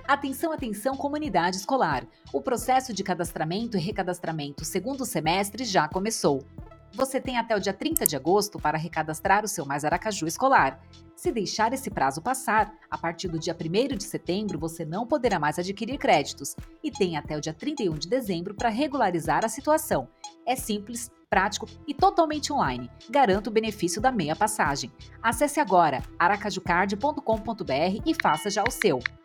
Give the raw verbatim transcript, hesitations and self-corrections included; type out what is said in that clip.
Atenção, atenção, comunidade escolar! O processo de cadastramento e recadastramento segundo semestre já começou. Você tem até o dia trinta de agosto para recadastrar o seu Mais Aracaju escolar. Se deixar esse prazo passar, a partir do dia primeiro de setembro você não poderá mais adquirir créditos e tem até o dia trinta e um de dezembro para regularizar a situação. É simples, prático e totalmente online. Garanta o benefício da meia passagem. Acesse agora aracajucard ponto com ponto br e faça já o seu.